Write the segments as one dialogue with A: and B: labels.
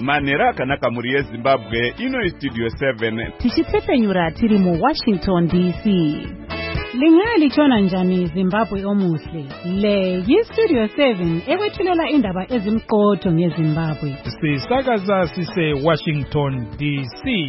A: manhero akanaka mhuri yezimbabwe. Ino Studio 7
B: tichitsepenyura tiri mu Washington DC. Lingalitshona njani Zimbabwe omuhle? Le yi-Studio 7 ekwethulela indaba ezimqotho ngeZimbabwe.
C: Sisakaza sise Washington DC.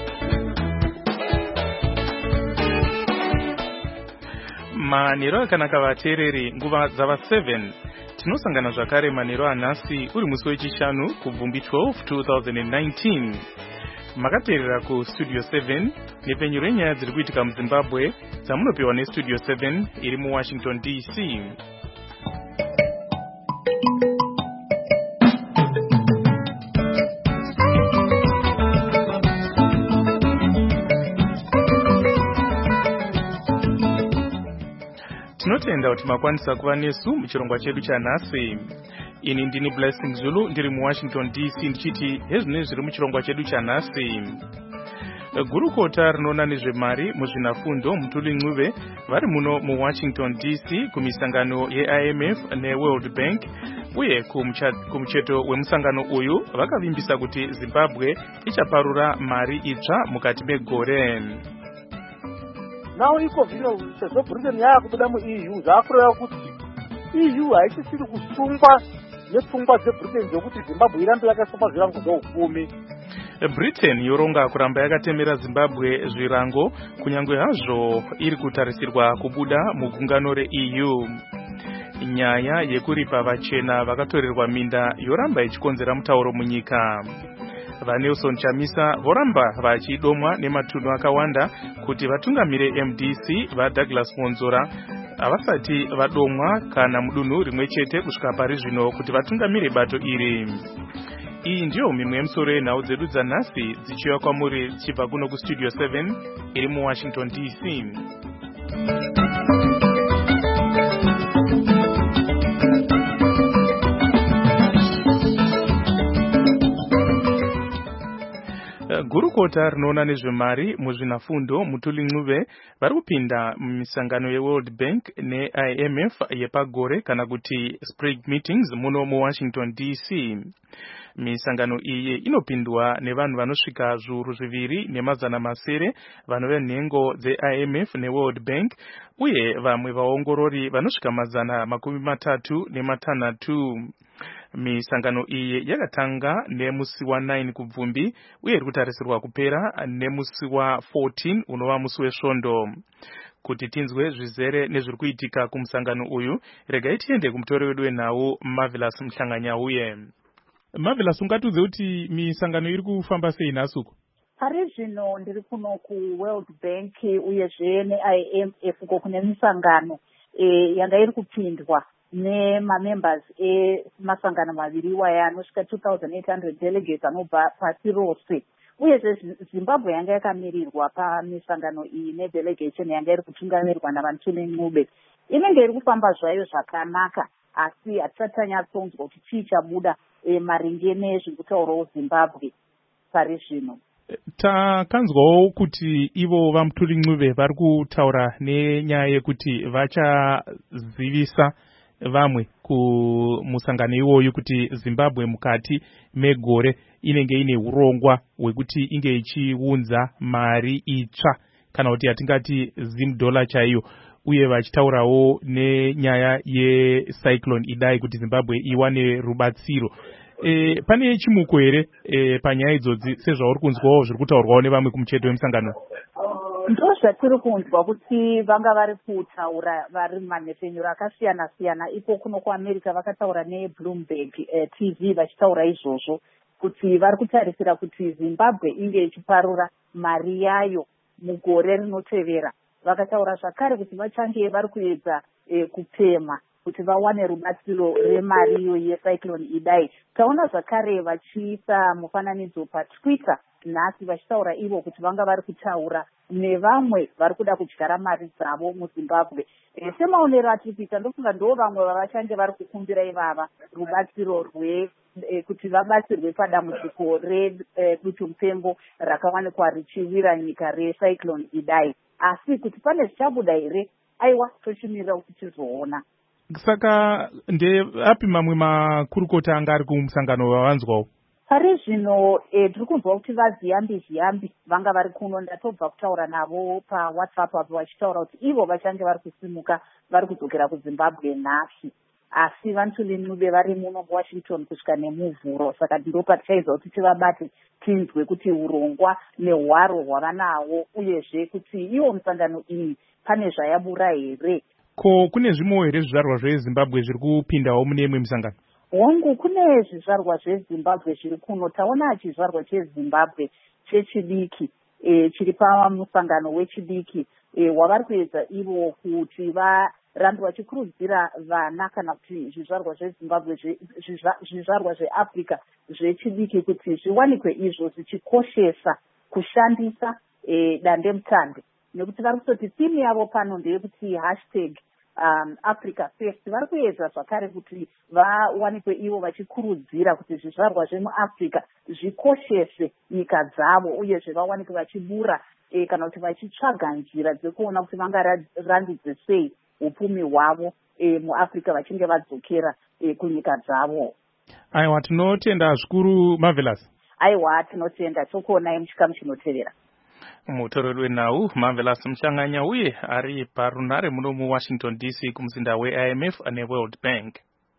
C: Manhero akanaka vateereri, nguva dzava 7 tinosangana zvakare manhero anhasi uri musi wechishanu kubvumbi 12 2019. Makateerera ku Studio 7 nepenyu renyaya dziri kuitika muZimbabwe dzamunopiwa neStudio 7 iri muWashington DC. Tinotenda kuti makwanisa kuva nesu muchirongwa chedu chanhasi. Ini ndini Blessing Zulu ndiri muWashington DC ndichiti hezvinezvi zviri muchirongwa chedu chanhasi. Gurukota rinoona nezvemari muzvinafundo Mutuli Ncube vari muno muWashington DC kumisangano yeIMF neWorld Bank uye kumucheto wemusangano uyu vakavimbisa kuti Zimbabwe ichaparura mari itsva mukati megore.
D: Nawo iko zvino sezvo Britain yakubuda muEU zvakureva kuti EU haichisiri kusungwa nepfungwa dzeBritain dzokuti Zimbabwe irambe yakasungwa zvirango zveupfumi.
C: Britain yoronga kuramba yakatemera Zimbabwe zvirango kunyange hazvo iri kutarisirwa kubuda mugungano reEU. Nyaya yekuripa vachena vakatorerwa minda yoramba ichikonzera mutauro munyika. VaNelson Chamisa voramba vachidomwa nematunhu akawanda kuti vatungamire MDC vaDouglas Monzora havasati vadomwa kana mudunhu rimwe chete kusvika pari zvino kuti vatungamire bato iri. Iyi ndiyo mimwe yemusoro yenhau dzedu dzanhasi dzichiuya kwamuri dzichibva kuno kuStudio 7 iri muWashington DC. Gurukota rinoona nezvemari muzvinafundo Mutuli Ncube vari kupinda mumisangano yeWorld Bank neIMF yepagore kana kuti spring meetings muno muWashington DC. Misangano iyi inopindwa nevanhu vanosvika zviuru zviviri nemazana masere vanhu venhengo dzeIMF neWorld Bank uye vamwe vaongorori vanosvika mazana 36. Misangano iyi yakatanga nemusi wa9 kubvumbi uye iri kutarisirwa kupera nemusi wa14 unova musi wesvondo. Kuti tinzwe zvizere nezviri kuitika kumusangano uyu, regai tiende kumutori wedu wenhau Marvelous Mhlanganyauye. Marvelous, ungatudze kuti misangano iri kufamba sei nhasi uko?
E: Pari zvino ndiri kuno kuWorld Bank uyezve neIMF uko kune misangano yanga iri kupindwa nemamembers emasangano maviri iwaya anosvika 2,800 delegates anobva pasi rose. Uyezve Zimbabwe yanga yakamirirwa pamisangano iyi nedelegation yanga iri kutungamirwa naMutuli Ncube. Inenge iri kufamba zvayo zvakanaka, asi hatisati tanyatsonzwa kuti chii chabuda maringe nezviri kutaurawo Zimbabwe pari zvino.
C: Takanzwawo kuti ivo vaMutuli Ncube vari kutaura nenyaya yekuti vachazivisa vamwe kumusangano iwoyu kuti Zimbabwe mukati megore inenge ine urongwa hwekuti inge ichiunza mari itsva kana kuti yatingati $0 chaiyo, uye vachitaurawo nenyaya yecyclone Idai kuti Zimbabwe iwane rubatsiro. Pane chimuko here panyaya idzodzi sezvauri kunzwawo zviri kutaurwawo nevamwe kumucheto wemusangano?
E: Ndo zvatiri kunzwa kuti vanga vari kutaura vari manhepfenyuro akasiyana-siyana. Ipo kuno kuAmerica vakataura neBloomberg TV vachitaura izvozvo kuti vari kutarisira kuti Zimbabwe inge ichiparura mari yayo mugore rinotevera. Vakataura zvakare kuti vachange vari kuedza kupema kuti vawane rubatsiro remari iyo yecyclone Idai. Taona zvakare vachiisa mufananidzo paTwitter nhasi vachitaura ivo kuti vanga vari kutaura nevamwe vari kuda kudyara mari dzavo muZimbabwe. Semaonero atiri kuita ndofunga ndo vamwe vavachange vari kukumbira ivava rubatsiro kuti vabatsirwe padambudziko redutu mupengo rakawanikwa richiwira nyika recyclone Idai. Asi kuti pane zvichabuda here, aiwa tochimirira kuti tizoona.
C: Saka ndeapi mamwe makurukota anga ari kumusangano wavanzwawo?
E: pari zvino tiri kunzwa kuti vaziyambi vanga vari kuno. Ndatobva kutaura navo pawhatsapp apo vachitaura kuti ivo vachange vari kusimuka vari kudzokera kuzimbabwe nhasi, asi Vantuli Ncube vari muno muwashington kusvika nemuvhuro. Saka ndopatichaizwa kuti tivabate tinzwe kuti urongwa nehwaro hwavanawo, uyezve kuti iwo musangano iyi pane zvayabura here.
C: Ko kune zvimwe here zvizvarwa zvezimbabwe zviri kupindawo mune imwe misangano?
E: Hongu, kune zvizvarwa zvezimbabwe zviri kuno. Taona chizvarwa chezimbabwe chechidiki chiri pamusangano wechidiki wavari kuedza ivo kuti varambe vachikurudzira vana kana kuti zvizvarwa zvezimbabwe zvizvarwa zveafrica zvechidiki kuti zviwanikwe izvo zvichikoshesa kushandisa dandemutande, nekuti vari kutoti timu yavo pano ndeyekuti hashtag Africa First. Vari kuedza zvakare kuti vawanikwe ivo vachikurudzira kuti zvizvarwa zvemuafrica zvikoshese nyika dzavo, uyezve vawanikwe vachibura kana kuti vachitsvaga njira dzekuona kuti vangarandidze sei upfumi hwavo muafrica vachinge vadzokera kunyika dzavo.
C: Aiwa, tinotenda zvikuru Marvelous.
E: Aiwa, tinotenda. Tokuonai muchikamu chinotevera.
C: Mutoreri wenhau Marvelous Mushanganya uye ari parunhare muno muWashington DC kumuzinda weIMF neWorld Bank.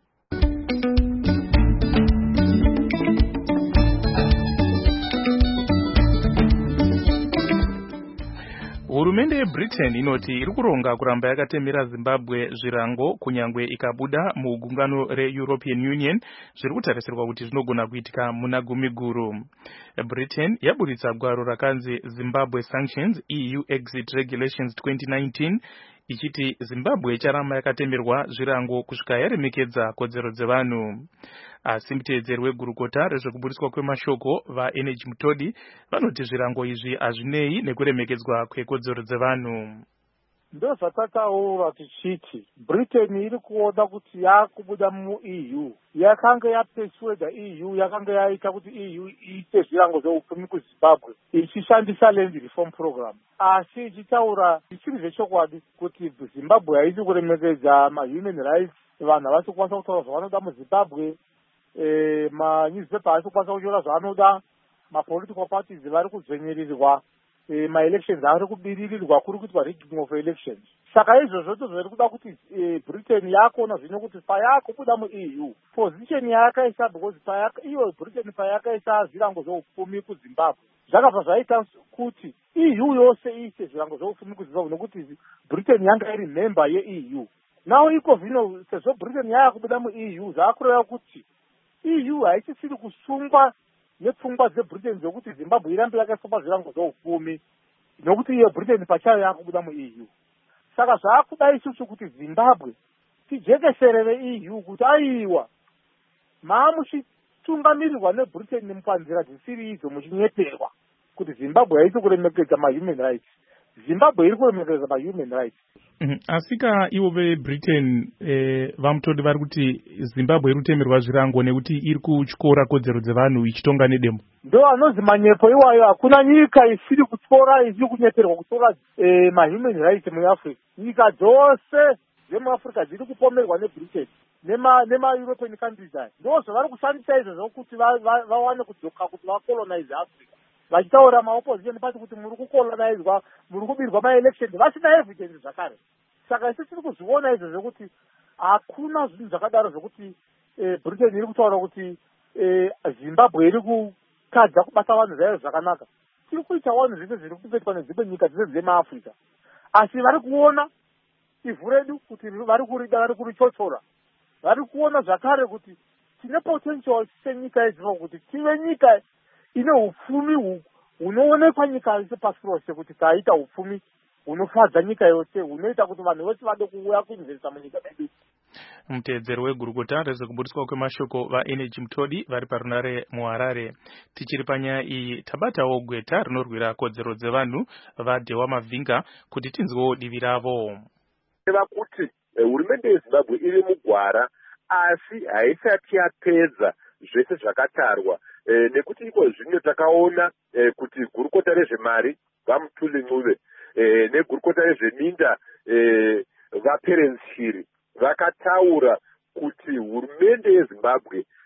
C: Hurumende yeBritain inoti iri kuronga kuramba yakatemera Zimbabwe zvirango kunyangwe ikabuda mugungano reEuropean Union zviri kutarisirwa kuti zvinogona kuitika muna gumi guru. Britain yaburitsa gwaro rakanzi Zimbabwe Sanctions EU Exit Regulations 2019 ichiti Zimbabwe icharamba yakatemerwa zvirango kusvika yaremekedza kodzero dzevanhu. Asi muteedzeri wegurukota rezvekuburiswa kwemashoko vaEnergy Mutodi vanoti zvirango izvi hazvinei nekuremekedzwa kwekodzero dzevanhu.
D: Ndozvatataura tichiti Britain iri kuona kuti yakubuda muEU, yakanga yapeswedha EU, yakanga yaita kuti EU iite zvirango zveupfumi kuZimbabwe ichishandisa Land Reform Program, asi ichitaura zvisiri zvechokwadi kuti Zimbabwe haisi kuremekedza mahuman rights, vanhu havasi kukwanisa kutaura zvavanoda muZimbabwe, manewspaper havasi kukwanisa kunyora zvavanoda, mapolitical parties vari kudzvenyerirwa, ma-elections ari kubiririrwa, kuri kuitwa rigging of elections. Saka izvozvo zviri kuda kuti Britain yakuona zvino kuti payakubuda muEU position yakaisa, because iyo Britain payakaisa zvirango zveupfumi kuZimbabwe zvakabva zvaita kuti EU yose iite zvirango zveupfumi kuZimbabwe nekuti Britain yanga iri member yeEU. Nawo iko zvino sezvo Britain yakubuda muEU zvakureva kuti EU haichisiri kusungwa nepfungwa dzeBritain dzokuti Zimbabwe irambe yakaiswa zvirango zveupfumi nokuti iyo Britain pachayo yakubuda muEU. Saka zvakuda isusu kuti Zimbabwe tijekeserere EU kuti aiwa muchitungamirirwa neBritain mupanzira dzisiri idzo muchinyeperwa kuti Zimbabwe haisi kuremekedza mahuman rights. Zimbabwe iri kuremekedza mahuman rights.
C: Asika ivo veBritain vamutodi vari kuti Zimbabwe iri kutemerwa zvirango nekuti iri kutyora kodzero dzevanhu ichitonga nedemo.
D: Ndo anonzi manyepo iwayo. Hakuna nyika isiri kutyora, isiri kunyeperwa kutyora mahuman rights muAfrica. Nyika dzose dzemuAfrica dziri kupomerwa neBritain nema-European countries aya. Ndo zvavari kushandisa izvozvo kuti vawane kudzoka kuti vacolonize Africa. Vachitaura maopposition pati kuti muri kukolonizwa, muri kubirwa ma-election vasina evidence zvakare. Saka isi tiri kuzviona izvo zvokuti hakuna zvinhu zvakadaro zvokuti Britain iri kutaura kuti Zimbabwe iri kukadza kubata vanhu zvayo zvakanaka. Tiri kuita vanhu zvese zviri kupetwa nedzimwe nyika dzese dzemaAfrica. Asi vari kuona ivhu redu kuti vari kurida, vari kurichochora. Vari kuona zvakare kuti tine potential senyika idzi kuti tive nyika ine upfumi hunoonekwa nyika yose pasi rose kuti taita upfumi hunofadza nyika yose, hunoita kuti vanhu vose vade kuuya kuinvesta munyika medu.
C: Muteedzeri wegurukota rezvekuburiswa kwemashoko vaEnergy Mutodi vari parunare muHarare. Tichiri panyaya iyi tabatawo gweta rinorwira kodzero dzevanhu vaDhewa Mavhinga kuti tinzwewo divi ravo.
F: Kuti hurumende yeZimbabwe iri mugwara asi haisati yapedza zvese zvakatarwa, nekuti iko zvino takaona kuti gurukota rezvemari vaMutuli Ncube negurukota rezveminda vaPerence Shiri vakataura kuti hurumende yeZimbabwe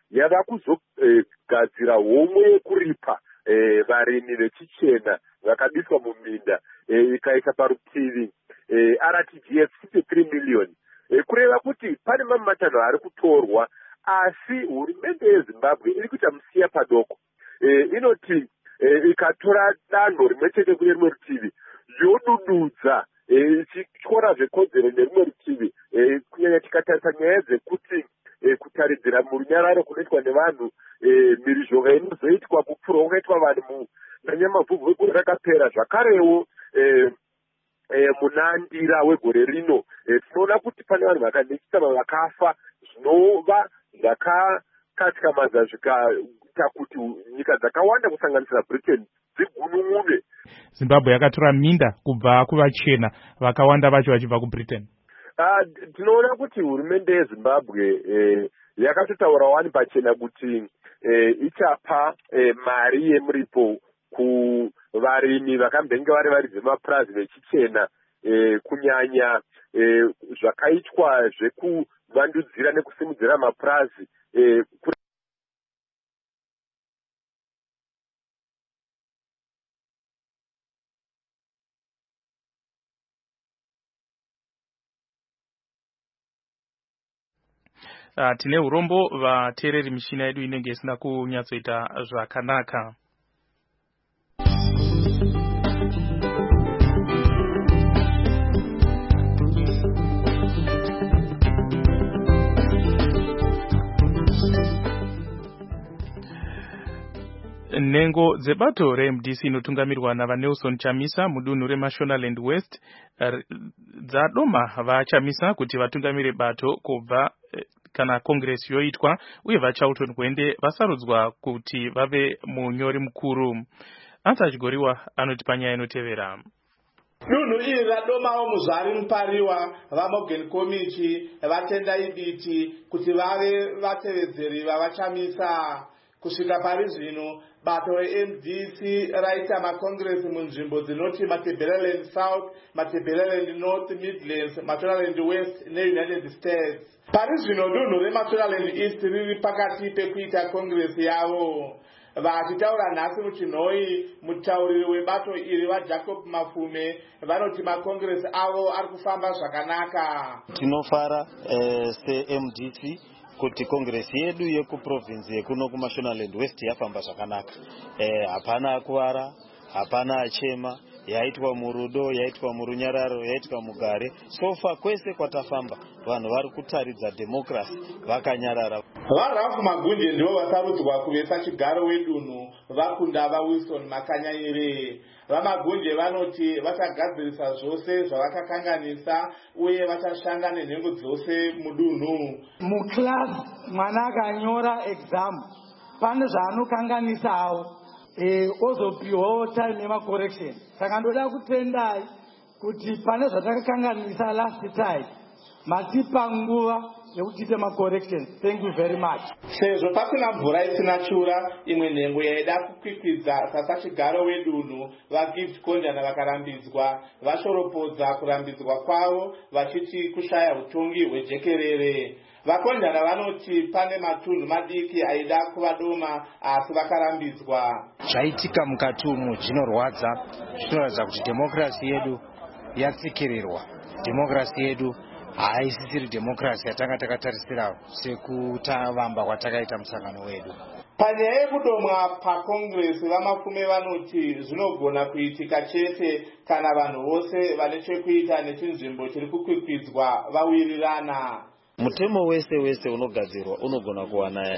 F: yava kuzogadzira homwe yekuripa varimi vechichena vakabiswa muminda ikaisa parutivi RTGS 53 million, kureva kuti pane mamwe matanho ari kutorwa, asi hurumende yeZimbabwe iri kuita musiya padoko. Inoti ikatora danho rimwe chete kune rimwe rutivi yodududza ichityora zvekodzero nerimwe rutivi, kunyanya tikatarisa nyaya dzekuti kutaridzira murunyararo kunoitwa nevanhu, mhirizhonga inozoitwa kupfura kungaitwa vanhu nanyamavhuvhu wegore rakapera, zvakarewo munandira wegore rino tinoona kuti pane vanhu vakanetsana vakafa, zvinova zvakakatyamaza zvikaita kuti nyika dzakawanda kusanganisira Britain dzigunun'une.
C: Zimbabwe yakatora minda kubva kuvachena, vakawanda vacho vachibva kuBritain.
F: Tinoona kuti hurumende yeZimbabwe yakatotaura wani pachena kuti ichapa mari yemuripo kuvarimi vakambenge vari varidzi vemapurazi vechichena, kunyanya zvakaitwa zvekuvandudzira nekusimudzira mapurazi
C: tine urombo vateereri mishina yedu inenge isina kunyatsoita zvakanaka. Nhengo dzebato reMDC inotungamirwa navaNelson Chamisa mudunhu reMashonaland West dzadoma vaChamisa kuti vatungamire bato kubva kana kongresi yoitwa, uye vaCharlton Gwende vasarudzwa kuti vave munyori mukuru. Ansa Chigoriwa anoti panyaya inotevera.
G: Dunhu iri radomawo Muzvari Mupariwa, vaMorgan Komichi, vatendai Biti kuti vave vatevedzeri vavaChamisa. Kusvika pari zvino bato reMDC raita makongresi munzvimbo dzinoti Matabeleland South, Matabeleland North, Midlands, Mashonaland West neUnited States. Pari zvino dunhu reMashonaland East riri pakati pekuita kongresi yavo. Vachitaura nhasi muchinhoi, mutauriri webato iri waJacob Mafume vanoti makongresi avo ari kufamba zvakanaka.
H: Tinofara seMDC kuti kongresi yedu yekuprovinsi yekuno kuMashonaland West yafamba zvakanaka. Hapana kuvara, hapana achema, yaitwa murudo, yaitwa murunyararo, yaitwa mugare. Sofa kwese kwatafamba vanhu vari kutaridza democracy vakanyarara.
G: VaRalph Magunje ndivo vasarudzwa kuvesa chigaro wedunhu vakunda vaWilson Makanyayire. VaMagunje vanoti vachagadzirisa zvose zvavakakanganisa uye vachashanda nenhengo dzose mudunhu.
I: Muclass mwana akanyora exam pane zvaanokanganisawo ozopiwawo time yemacorrection. Saka ndoda kutendai kuti pane zvatakakanganisa last time matipa nguva yekutiite macorrections. Thank you very much.
G: Sezvo pasina mvura isina chura, imwe nhengo yaida kukwikwidza sasachigaro wedunhu vaGift Konjana vakarambidzwa, vashoropodza kurambidzwa kwavo vachiti kushaya utongi hwejekerere. VaKonjana vanoti pane matunhu madiki aida kuvadoma asi vakarambidzwa.
J: Zvaitika mukati umu zvinorwadza, zvinoratidza kuti demokrasi yedu yatsikirirwa. Demokrasi yedu haisisiri demokrasi yatanga takatarisira sekutavamba kwatakaita musangano wedu.
G: Panyaya yekudomwa pakongresi vamafume vanoti zvinogona kuitika chete kana vanhu vose vane chekuita nechinzvimbo chiri kukwikwidzwa vawirirana.
H: Mutemo wese unogadzirwa unogona kuwana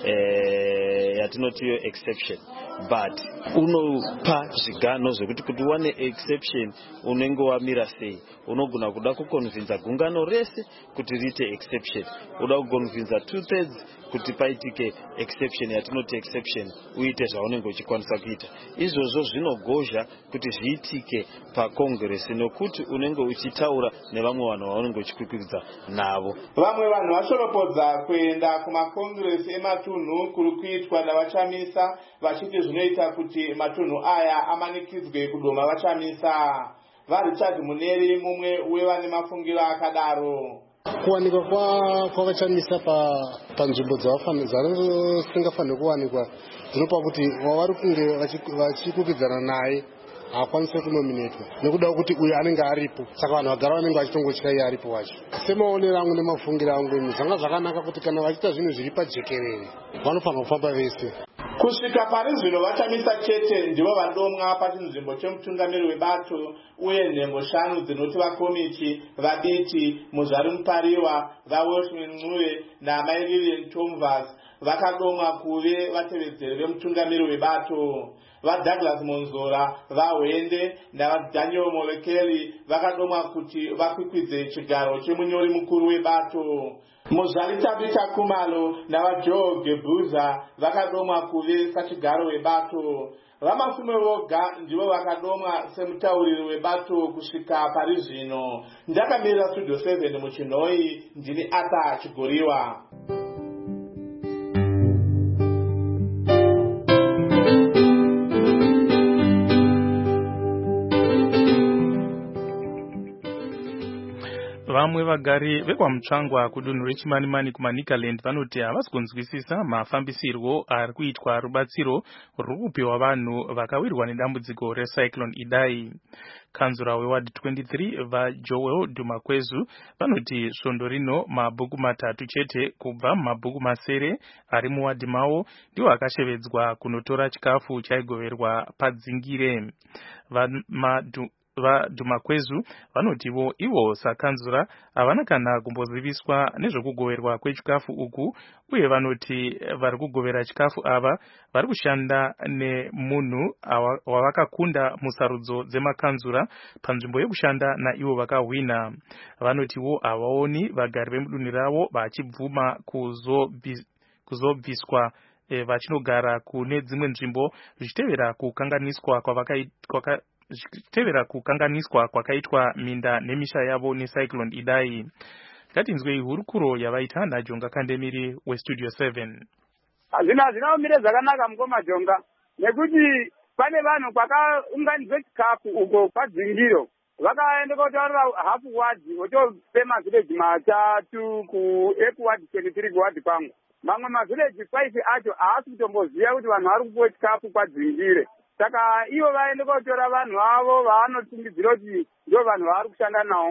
H: yatinotiyo exception, but unopa zvigano zvekuti kuti wane exception unenge wamira sei. Unogona kuda kukonvinza gungano rese kuti riite exception, uda kukonvinza 2/3 kuti paitike exception yatinoti exception uite zvaunenge uchikwanisa kuita. Izvozvo zvinogozha kuti zviitike pakongresi nekuti unenge uchitaura nevamwe vanhu vaunenge uchikwikwidza navo.
G: Vamwe vanhu vashoropodza kuenda kumakongresi ematunhu kuri kuitwa navaChamisa vachiti zvinoita kuti matunhu aya amanikidzwe kudoma vaChamisa. VaRichard Muneri mumwe wevane mafungiro akadaro.
K: kuwanikwa kwavachamisa panzvimbo dzavasingafaniri kuwanikwa dzinopa kuti wavari kunge vachikukidzana naye haakwanise kunominetwa nekuda kuti uyu anenge aripo, saka vanhu vagara vanenge vachitongotya iye aripo wacho. Semaonero angu nemafungiro angu zvanga zvakanaka kuti kana vachiita zvinhu zviri pajekerere vanofanira kufamba vese.
G: Kusvika pari zvino vachamisa chete ndivo vandomwa pachinzvimbo chemutungamiri webato uye nhengo 5 dzinoti vakomichi, vaditi, Muzvari Mupariwa, vaWelshman Ncube naMai Lilian Tomvas vakadomwa kuve vatevedzeri vemutungamiri webato. VaDouglas Monzora, vaHwende navaDaniel Molekeli vakadomwa kuti vakwikwidze chigaro chemunyori mukuru webato. Muzvari Tabitha Khumalo navaJoe Gebhuza vakadomwa kuve sachigaro webato. Vamafume voga ndivo vakadomwa semutauriri webato kusvika pari zvino. Ndakamirira Studio 7 muChinhoi, ndini Arthur Chigoriwa.
C: Vamwe vagari vekwaMutsvangwa kudunhu reChimanimani kuManicaland vanoti havasi kunzwisisa mafambisirwo ari kuitwa rubatsiro ruri kupiwa vanhu vakawirwa nedambudziko recyclone Idai. Kanzura weward 23 vaJoel Dumakwezu vanoti svondo rino mabhuku 3 chete kubva mumabhuku 9 ari muwadhi mavo ndiwo akashevedzwa kunotora chikafu chaigoverwa padzingire. VaDumakwezu vanotivo ivo sakanzura havana kana kumboziviswa nezvekugoverwa kwechikafu uku, uye vanoti vari kugovera chikafu ava vari kushanda nemunhu wavakakunda musarudzo dzemakanzura panzvimbo yekushanda naivo vakahwina. Vanotivo havaoni vagari vemudunhu ravo vachibvuma kuzobviswa vachinogara kune dzimwe nzvimbo zvichitevera kukanganiswa kwakaitwa minda nemisha yavo necyclone Idai. Ngatinzwei hurukuro yavaita naJonga Kandemiri weStudio 7.
L: Zvinaomire zvakanaka mukoma Jonga, nekuti pane vanhu kwakaunganidzwe chikafu uko padzingiro vakaenda kotaurira hafu wadhi votope mavhileji 3 kuEquard 23 kuwadhi kwangu. Mamwe mavhileji 5 acho haasi kutomboziva kuti vanhu vari kupuwa chikafu kwadzingire. Saka ivo vaende kotora vanhu vavo vaanotungidzira kuti ndio vanhu vaari kushanda navo.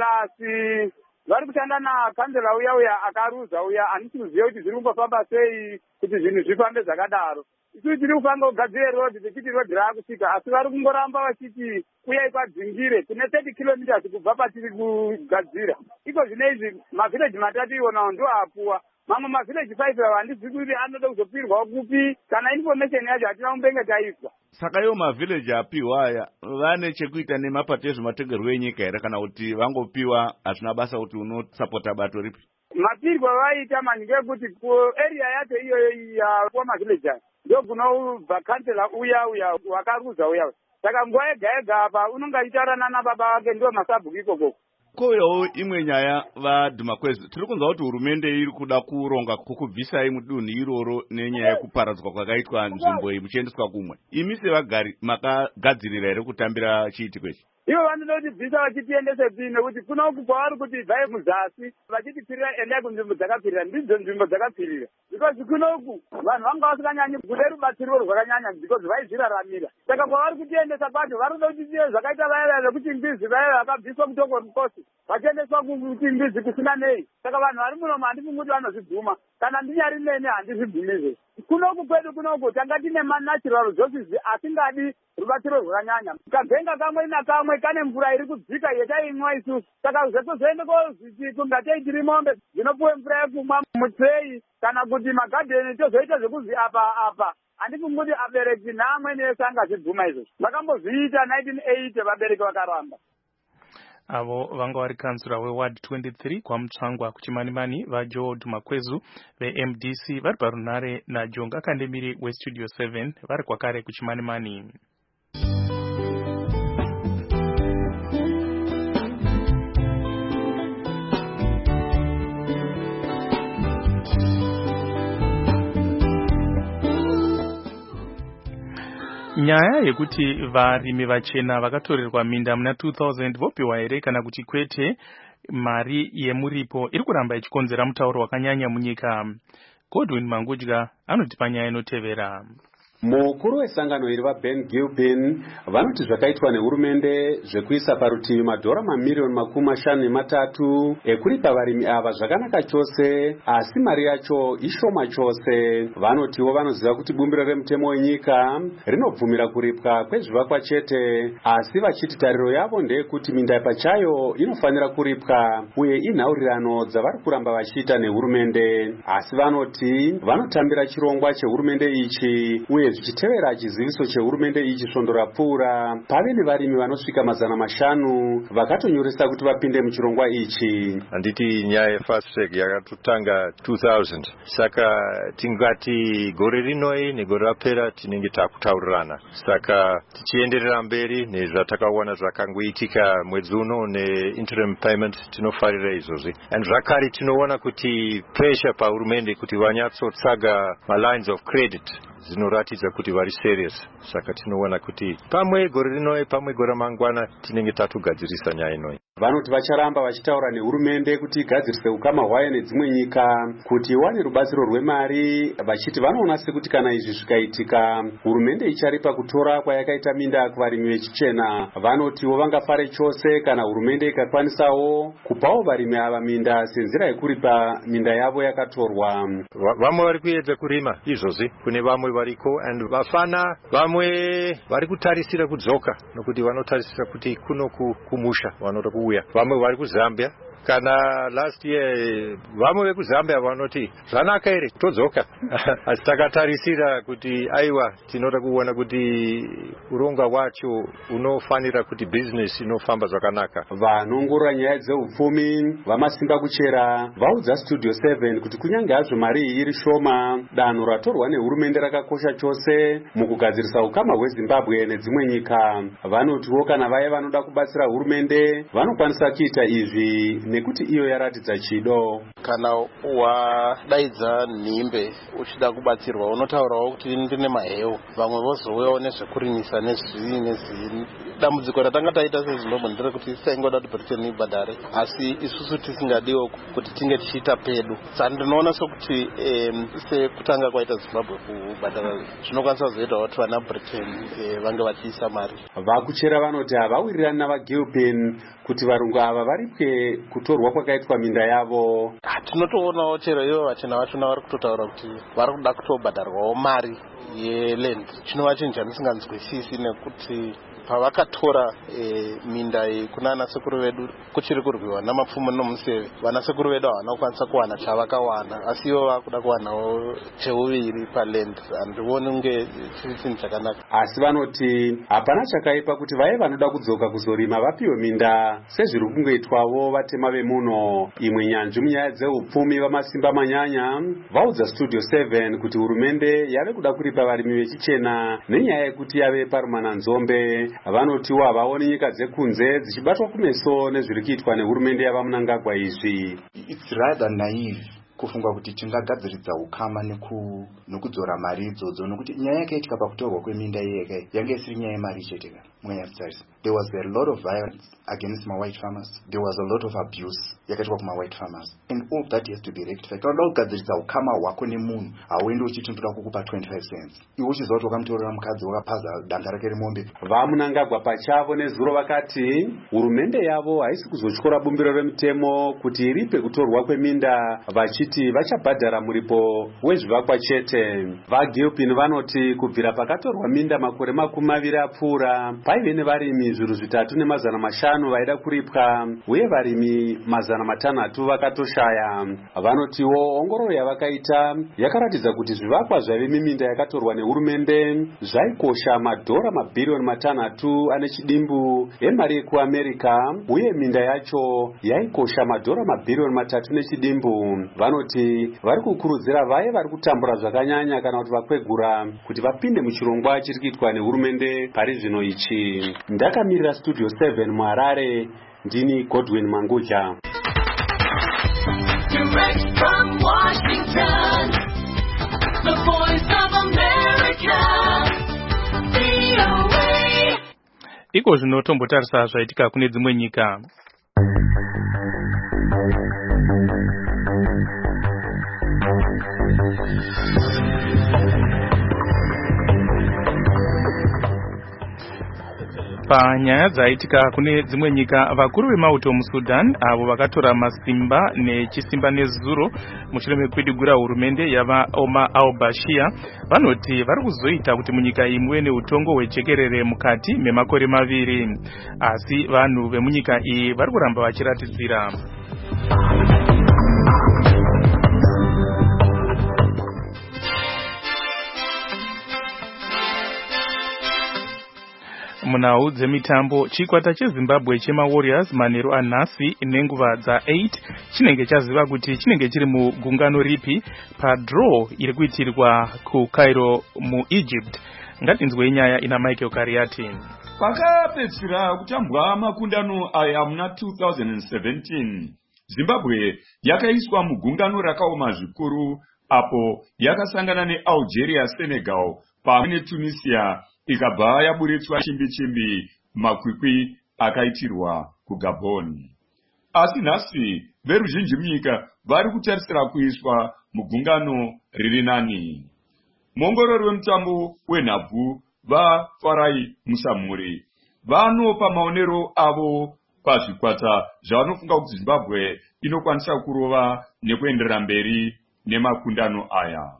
L: Plus vari kushanda nakanzela uya akaruza uya handisi kuziva kuti zviri kumbofamba sei kuti zvinhu zvifambe zvakadaro. Isusu tiri kufanga kugadzira rodhi tichiti rodhi raakusvika, asi vari kungoramba vachiti uyai kwadzingire kune 30 kilometers kubva patiri kugadzira. Iko zvine izvi mavhileji 3 iwonawo ndo apuwa. Mamwe mavhileji 5 ava handizvi kuti anoda kuzopirwa kupi kana information yacho hatina kumbenge taiswa.
A: Saka iwo mavhileji apiwa aya vane chekuita nemapato ezvematengerwo enyika here kana kuti vangopiwa hazvina basa kuti unosapota bato ripi?
L: Mapirwa vaita mani ngekuti area yacho iyoyo yapuwa mavhileji aya ndio kunobva kansela uya wakaruza uya. Saka nguva yega yega apa unonge achitaurana nababa vake ndio masabhuku ikoko.
A: Koyawo imwe nyaya vaDumakwezu, tiri kunzwa kuti hurumende iri kuda kuronga kukubvisai mudunhu iroro nenyaya yekuparadzwa kwakaitwa nzvimbo iyi muchiendeswa kumwe. Imi sevagari makagadzirira here kutambira chiitiko ichi?
L: Ivo vanoda kutibvisa vachitiendese pii nekuti kunoku kwavari kuti bvai muzasi vachitipfirira endai kunzvimbo dzakapfirira ndidzo nzvimbo dzakapfirira. Because kunoku vanhu vanga vasinganyanyi kude rubatsiro rwakanyanya because vaizviraramira. Saka kwavari kutiendesa kwacho vari kuda kuti zvakaita vaya vekuchingwizi vaya vakabviswa kutoko mukosi vachiendeswa kuchingwizi kusina nei. Saka vanhu vari munomu handifungi kuti vanozvibvuma, kana ndinyari nene handizvibvumizve. Kunoku kwedu kunoku tanga tine manatural resources asingadi rubatsiro rwakanyanya. Kagenga kamwe nakamwe kane mvura iri kudzika yetaimwa isusu. Saka zvetozoende kungatei tiri mombe dzinopuwe mvura yekumwa mutreyi kana kuti magadheni tozoita zvekuzi apa. Handifungi kuti abereki neamweni ese angazvibvuma izvozvo. Vakambozviita 1980 vabereki vakaramba.
C: Avo vanga vari kanzura weward 23 kwaMutsvangwa kuChimanimani vaJoel Dumakwezu veMDC vari parunhare naJonga Kandemiri weStudio 7 vari kwakare kuChimanimani. Nyaya yekuti varimi vachena vakatorerwa minda muna 2000 vopiwa here kana kuti kwete mari yemuripo iri kuramba ichikonzera mutauro wakanyanya munyika. Godwin Mangudya anoti panyaya inotevera.
M: Mukuru wesangano iri vaBen Gilpin vanoti zvakaitwa nehurumende zvekuisa parutivi madhora mamiliyoni 53 ekuripa varimi ava zvakanaka chose, asi mari yacho ishoma chose. Vanotiwo vanoziva kuti bumbiro remutemo wenyika rinobvumira kuripwa kwezvivakwa chete, asi vachiti tariro yavo ndeyekuti minda pachayo inofanira kuripwa uye inhaurirano dzavari kuramba vachiita nehurumende. Asi vanoti vanotambira chirongwa chehurumende ichi uye zvichitevera chiziviso chehurumende ichi svondo rapfuura, pave nevarimi vanosvika 500 vakatonyoresa kuti vapinde muchirongwa ichi.
N: Handiti nyaya yefast track yakatotanga 2000, saka tingati gore rinoi negore rapera tinenge takutaurirana. Saka tichienderera mberi nezvatakaona zvakangoitika mwedzi uno neinterim payment tinofarira izvozvi. And zvakare tinoona kuti pressure pahurumende kuti vanyatsotsaga malines of credit zvinoratidza kuti vari serious. Saka tinoona kuti pamwe gore rinoi pamwe gore mangwana tinenge tatogadzirisa nyaya inoi.
M: Vanoti vacharamba vachitaura nehurumende kuti igadzirise ukama hwayo nedzimwe nyika kuti iwane rubatsiro rwemari, vachiti vanoona sekuti kana izvi zvikaitika hurumende icharipa kutora kwayakaita minda kuvarimi vechichena. Vanotiwo vangafare chose kana hurumende ikakwanisawo kupawo varimi ava minda senzira yekuripa minda yavo yakatorwa.
N: Vamwe vari kuedza kurima izvozvi, kune vamwe variko, and vafana vamwe vari kutarisira kudzoka nokuti vanotarisira kuti kuno kumusha vanoda kuuya. Vamwe vari kuZambia. Kana last year vamwe vekuzambia vanoti zvanaka ere todzoka asi takatarisira kuti aiwa tinoda kuona kuti uronga wacho unofanira kuti business inofamba zvakanaka.
M: Vanongorora nyaya dzeupfumi vamasimba kuchera vaudza Studio 7 kuti kunyange hazvo mari iri shoma, danho ratorwa nehurumende rakakosha chose mukugadzirisa ukama hweZimbabwe nedzimwe nyika. Vanotiwo kana vaye vanoda kubatsira hurumende vanokwanisa kuita izvi nekuti iyo yaratidza chido.
O: Kana wadaidza nhimbe uchida kubatsirwa unotaurawo kuti ndine maheu, vamwe vozouyawo nezvekurimisa nezvii. Dambudziko ratanga taita seZimbabwe nderekuti saingoda kuti Britain ibhadhare, asi isusu tisingadiwo kuti tinge tichiita pedu. Saka ndinoona sokuti sekutanga kwaita Zimbabwe kubhadhara zvinokwanisa kuzoita kuti vana Britain vange vachiisa mari.
M: Vakuchera vanoti havawirirani navaGilpin kuti varungu ava varipwe kutorwa kwakaitwa minda yavo.
O: Tinotoonawo chero ivo vachena vachona vari kutotaura kuti vari kuda kutobhadharwawo mari yeland. Chinova chinhu chandisinganzwisisi nekuti pavakatora minda iyi kuna anasekuru vedu kuchiri kurwiwa namapfumo nomuseve, vanasekuru vedu havana kukwanisa kuwana chavakawana, asi ivo vakuda kuwanawo cheuviri paland. Handioni unge chiri chinhu chakanaka.
M: Asi vanoti hapana chakaipa kuti vaye vanoda kudzoka kuzorima vapiwe minda sezviri kungoitwawo vatema vemuno. Imwe nyanzvi munyaya dzeupfumi vamasimba manyanya vaudza Studio 7 kuti hurumende yave kuda kuripa varimi vechichena nenyaya yekuti yave parumana nzombe. Vanotiwo havaoni nyika dzekunze dzichibatwa kumeso nezviri kuitwa nehurumende yava Mnangagwa izvi.
P: It's rather naive kufunga kuti tingagadziridza ukama nekudzora mari idzodzo, nokuti nyaya yakaitika pakutorwa kweminda yeke yange isiri nyaya yemari chete. There was a lot of violence against my white farmers. There was a lot of abuse yakaitwa kuma white farmers, and all that has to be rectified. Kana kugadziridza ukama hwako nemunhu hauendi uchiti ndoda kukupa 25 cents iwe uchizoti wakamutorera mukadzi wakapaza danga rake remombe.
M: VaMnangagwa pachavo nezuro vakati hurumende yavo haisi kuzotyora bumbiro remutemo kuti iripe kutorwa kweminda, vachiti vachabhadhara muripo wezvivakwa chete. VaGilpin vanoti kubvira pakatorwa minda makore 20 apfuura paive nevarimi 3,500 vaida kuripwa uye varimi 500 vakatoshaya. Vanotiwo ongororo yavakaita yakaratidza kuti zvivakwa zvaive miminda yakatorwa nehurumende zvaikosha madhora mabhiriyoni 6 ane chidimbu emari yekuAmerica uye minda yacho yaikosha madhora mabhiriyoni 3 nechidimbu. Vanoti vari kukurudzira vaye vari kutambura zvakanyanya kana kuti vakwegura kuti vapinde muchirongwa chiri kuitwa nehurumende pari zvino ichi. Ndakamirira Studio 7 muHarare, ndini Godwin Mangudya.
Q: Direct from Washington, the Voice of America, VOA.
C: Iko zvinotombotarisa zvaitika kune dzimwe nyika. Panyaya dzaitika kune dzimwe nyika, vakuru vemauto muSudan avo vakatora masimba nechisimba nezuro mushure mekwidigura hurumende yava Omar al-Bashir vanoti vari kuzoita kuti munyika imwe neutongo hwejekerere mukati memakore 2, asi vanhu vemunyika iyi vari kuramba vachiratidzira. Munhau dzemitambo, chikwata cheZimbabwe chemaWarriors manheru anhasi nenguva dza8 chinenge chaziva kuti chinenge chiri mugungano ripi padraw iri kuitirwa kuCairo muEgypt. Ngatinzwe nyaya ina Michael Kariati.
R: Pakapedzisira kutambwa makundano aya muna 2017, Zimbabwe yakaiswa mugungano rakaoma zvikuru apo yakasangana neAlgeria, Senegal pamwe neTunisia ikabva yaburitswa chimbi makwikwi akaitirwa kuGabon. Asi nhasi veruzhinji munyika vari kutarisira kuiswa mugungano riri nani. Muongorori wemutambo wenhabvu vaFarai Musamuri vanopa maonero avo pazvikwata zvavanofunga kuti Zimbabwe inokwanisa kurova nekuenderera mberi nemakundano aya.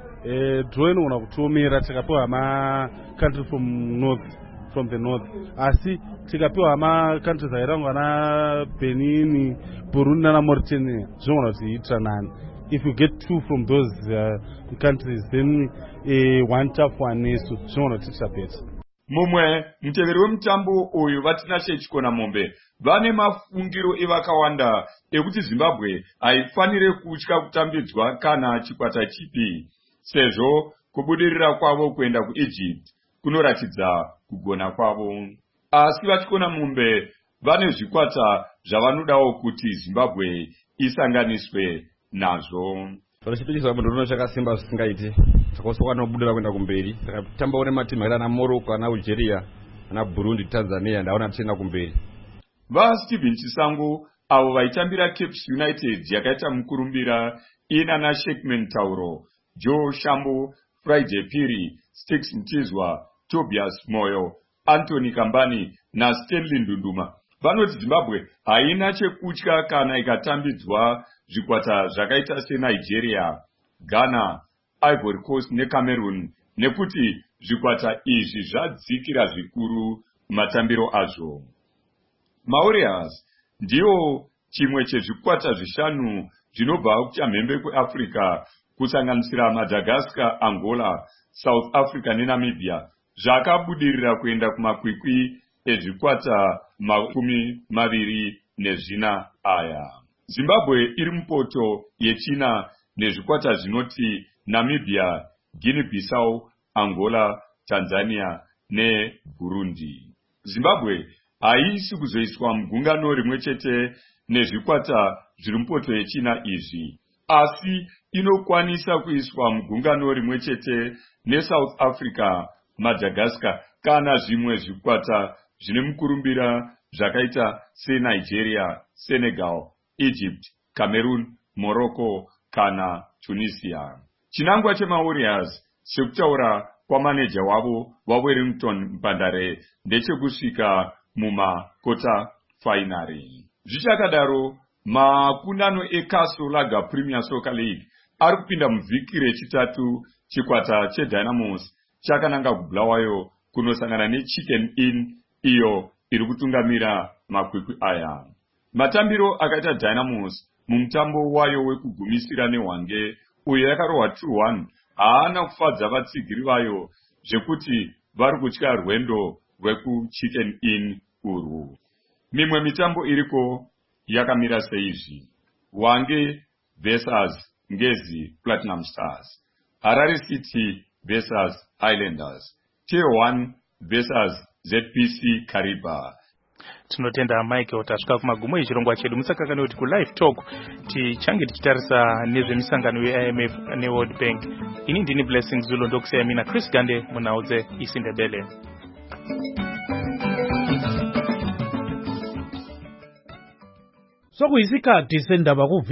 S: Draw inogona kutomera tikapiwa country from the north, asi tikapiwa countries airangwa na Benin, Burundi na Mauritania zvinogona kuti itra nani. If you get 2 from those countries, then one tough one nesu zvinogona kuti itra better.
R: Mumwe muteveri wemutambo uyu Vatinashe Chikona Mombe vane mafungiro evakawanda ekuti Zimbabwe haifanire kutya kutambidzwa kana chikwata chipi, sezvo kubudirira kwavo kuenda kuEgypt kunoratidza kugona kwavo. Asi Vachikona Mombe vane zvikwata zvavanodawo kuti Zimbabwe isanganiswe nazvo.
T: Chipikiswa munhu chakasimba zvisingaiti, chakoswa nobudira kuenda kumberi. Takatamba one matimu akaita na Morocco, na Algeria, na Burundi, Tanzania ndaona tichenda kumberi.
R: Steven Chisango avo vaitambira Cape United yakaita mukurumbira ina na Sheikman Tauro, Joe Shambo, Friday Piri, Sticks Mtizwa, Tobias Moyo, Anthony Kambani na Stanley Ndunduma vanoti Zimbabwe haina chekutya kana ikatambidzwa zvikwata zvakaita seNigeria, Ghana, Ivory Coast neCameroon, nekuti zvikwata izvi zvadzikira zvikuru matambiro azvo. Mauritius ndiwo chimwe chezvikwata zvishanu zvinobva kuchamhembe kweAfrica kusanganisira Madagascar, Angola, South Africa neNamibia zvakabudirira kuenda kumakwikwi ezvikwata 24 aya. Zimbabwe iri mupoto yechina nezvikwata zvinoti Namibia, Guinea-Bissau, Angola, Tanzania neBurundi. Zimbabwe haisi kuzoiswa mugungano rimwe chete nezvikwata zviri mupoto yechina izvi, asi inokwanisa kuiswa mugungano rimwe chete neSouth Africa, Madagascar kana zvimwe zvikwata zvine mukurumbira zvakaita seNigeria, Senegal, Egypt, Cameroon, Morocco kana Tunisia. Chinangwa chemaWarriors sekutaura kwamaneja wavo waWellington Mpandare ndechekusvika mumakota finary. Zvichakadaro, makundano eCastle Lager Premier Soccer League ari kupinda muvhiki rechitatu. Chikwata cheDynamos chakananga kuBulawayo kunosangana neChicken Inn iyo iri kutungamira makwikwi aya. Matambiro akaita Dynamos mumutambo wayo wekugumisira neHwange uyo yakarohwa 2-1 haana kufadza vatsigiri vayo zvekuti vari kutya rwendo rwekuChicken Inn urwu. Mimwe mitambo iriko yakamira seizvi: Hwange versus Ngezi Platinum Stars, Harare City versus Highlanders, Tier 1 versus ZPC Kariba.
C: Tinotenda Michael tasvika kumagumo echirongwa chedu. Musakakane kuti kuLive Talk tichange tichitarisa nezvemisangano yeIMF neWorld Bank. Ini ndini Blessing Zulu ndokusiyana mina Chris Gande munhau dzeIsindebele.
U: Sokuyisikhathi sendaba